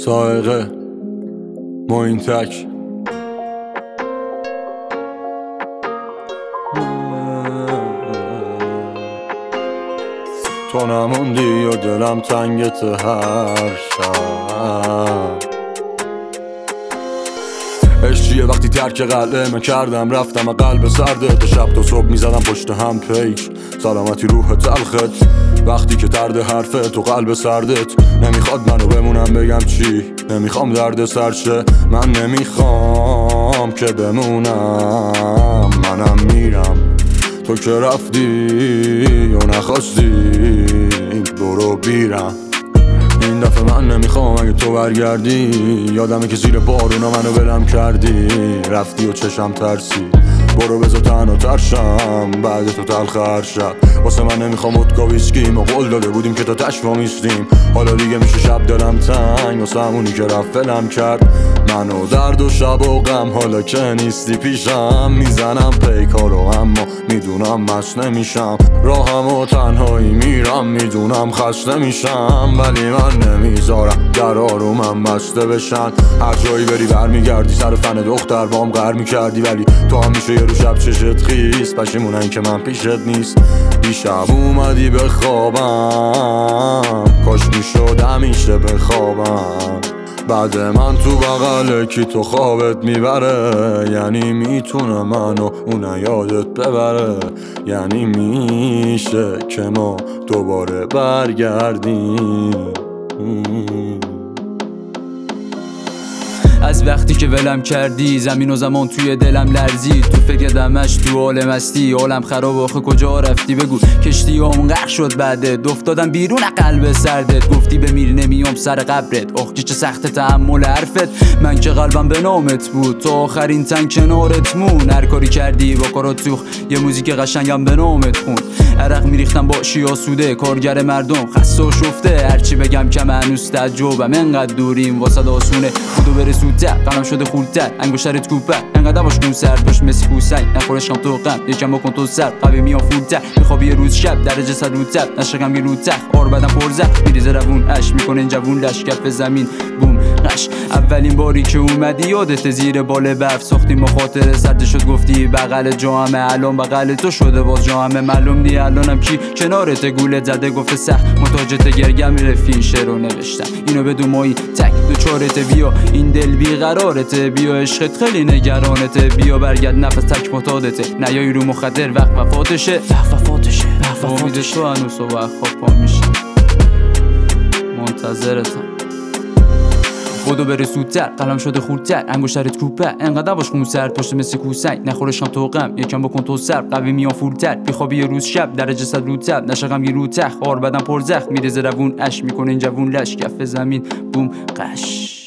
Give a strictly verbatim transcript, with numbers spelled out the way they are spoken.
سائقه معین تک. تو نموندی و دلم تنگت هر شب. عشقیه وقتی ترک قلعه من کردم رفتم و قلب سرده تا شب تا صبح میزدم پشت هم پیک. سلامتی روح تلخت وقتی که درد حرفه تو قلب سردت. نمیخواد منو بمونم بگم چی، نمیخوام درد سرشه، من نمیخوام که بمونم. منم میرم تو که رفتی و نخواستی برو بیرم. این دفعه من نمیخوام اگه تو برگردی. یادمه که زیر بارونا منو بلم کردی، رفتی و چشم ترسی. برو بذار تنها ترشم بعد تو تلخ هر شب. واسه من نمیخوام ودکا ویسکی، ما قول داده بودیم که تا تشوا میستیم. حالا دیگه میشه شب دلم تنگ واسه همونی که رفت فلم کرد منو. درد و شب و غم حالا که نیستی پیشم. میزنم پیکارو اما میدونم مست نمیشم. راهم و تنهایی میرم میدونم خسته میشم. ولی من نمیذارم در آرومم بسته بشن. هر جایی بری برمیگردی سر فن دختر بام قهر میکردی. ولی تو همیشه یه رو شب چشت خیس پشیمونن که من پیشت نیست. دیشب اومدی بخوابم کاش میشد همیشه بخوابم. بعد من تو بغل کی تو خوابت میبره. یعنی میتونه منو اون یادت ببره. یعنی میشه که ما دوباره برگردیم. از وقتی که ولم کردی زمین و زمان توی دلم لرزی. تو فکر دمش تو عالم هستی، عالم خراب آخه کجا رفتی بگو. کشتی هم غرق شد بعدت، افتادم بیرون قلب سردت. گفتی بمیر نمیام سر قبرت، آخ چه سخت تحمل حرفت. من که قلبم به نامت بود تا آخرین تن کنارت مون. هر کاری کردی با کارات سوخت، یه موزیک قشنگم به نامت خوند. عرق میریختم با شیاسوده کارگر مردم خسته و شفته. هرچی بگم کم هنوز تعجبم انقدر دوریم واسه آسونه. بودو برسو قلم شده خورتر انگشترت کوپه انقدر باش کون سر پشت مسی کوسنگ. نخورشم تو غم یکم بکن تو سر قوی میام فولتر. میخوابی یه روز شب درجه صد روتر نشکم گیر روتر. آر بدم پرزه میریزه روون اش میکنه این جوون لش کف زمین بوم قش. اولین باری که اومدی یادت زیر بال برف ساختیم خاطر سرد شد. گفتی بغل جامه الان بغل تو شده باز جامه. معلوم نی الانم کی کنارت گولت زده گفته سخت محتاجت گرگم رفی شعرو نوشتم اینو بدون مایی تک دو چارت. بیا این دل بیقرارته، بیا عشقت خیلی نگرانته. بیا برگرد نفس تک معتادته. نیایی رو مخدر وقت وفاتشه وقت وفاتشه وقت امید تو هنوز و وقت خواب پا میشه. منتظرتم بودو بره سودتر قلم شده خورتر انگشترت کوپه انقدر باش خون سر پشت مثل کوسنگ. نخورشم تو غم یکم بکن تو سر قوی میام فولتر. بیخوابی یه روز شب درجه صد روتر نشقم گیر رو تخت. آر بدم پر زخم میریزه روون اش میکنه این جوون لش کف زمین بوم قش.